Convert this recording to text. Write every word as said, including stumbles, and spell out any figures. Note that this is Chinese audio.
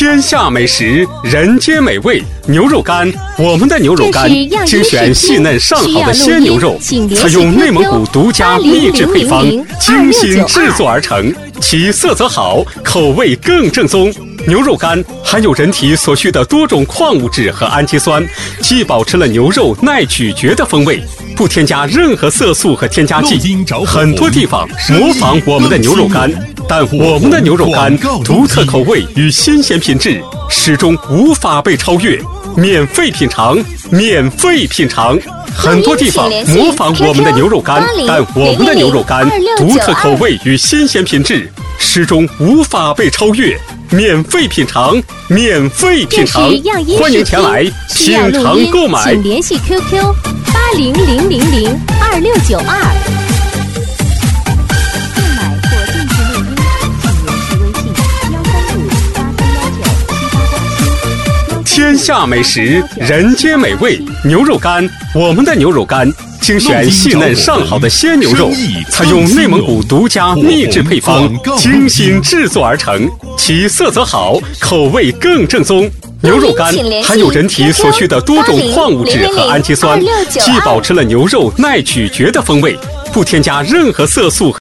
天下美食，人间美味，牛肉干，我们的牛肉干精选细嫩上好的鲜牛肉，采用内蒙古独家秘制配方，精心制作而成，其色泽好，口味更正宗。牛肉干含有人体所需的多种矿物质和氨基酸，既保持了牛肉耐咀嚼的风味，不添加任何色素和添加剂。很多地方模仿我们的牛肉干，但我们的牛肉干独特口味与新鲜品质始终无法被超越。免费品尝，免费品尝。很多地方模仿我们的牛肉干，但我们的牛肉干独特口味与新鲜品质始终无法被超越。免费品尝，免费品尝，欢迎前来品尝购买。 请联系 Q Q 八零零零零二六九二。购买或定制录音，请联系微信幺三五八三幺九七八八七。 天下美食，人间美味，牛肉干，我们的牛肉干精选细嫩上好的鲜牛肉，采用内蒙古独家秘制配方，精心制作而成，其色泽好，口味更正宗。牛肉干含有人体所需的多种矿物质和氨基酸，既保持了牛肉耐咀嚼的风味，不添加任何色素。